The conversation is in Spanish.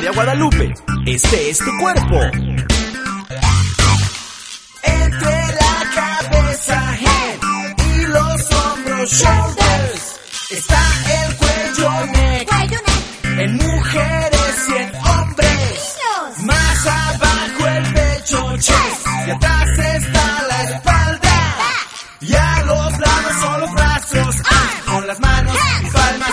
María Guadalupe, este es tu cuerpo. Entre la cabeza, head, y los hombros, shoulders, está el cuello, neck, en mujeres y en hombres. Más abajo el pecho, chest, y atrás está la espalda. Y a los lados son los brazos, con las manos y palmas